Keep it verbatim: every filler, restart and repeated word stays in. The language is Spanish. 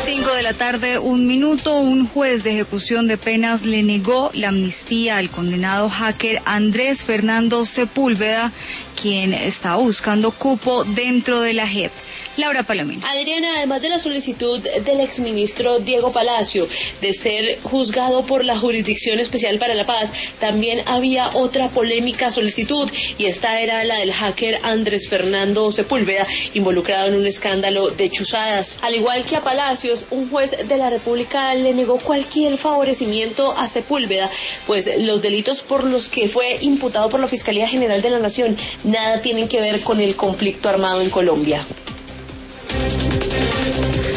cinco de la tarde, un minuto, un juez de ejecución de penas le negó la amnistía al condenado hacker Andrés Fernando Sepúlveda, quien estaba buscando cupo dentro de la J E P. Laura Palomino. Adriana, además de la solicitud del exministro Diego Palacio de ser juzgado por la Jurisdicción Especial para la Paz, también había otra polémica solicitud, y esta era la del hacker Andrés Fernando Sepúlveda, involucrado en un escándalo de chuzadas. Al igual que a Palacios, un juez de la República le negó cualquier favorecimiento a Sepúlveda, pues los delitos por los que fue imputado por la Fiscalía General de la Nación nada tienen que ver con el conflicto armado en Colombia.